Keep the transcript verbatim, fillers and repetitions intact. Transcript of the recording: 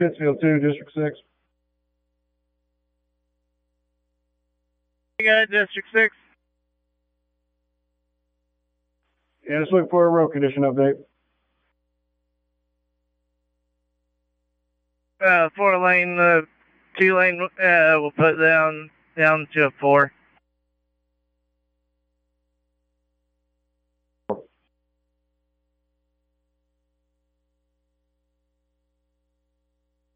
Pittsfield two, District six. You got District six? Yeah, just looking for a road condition update. Uh, four lane, uh, two lane, uh, we'll put down, down to a four.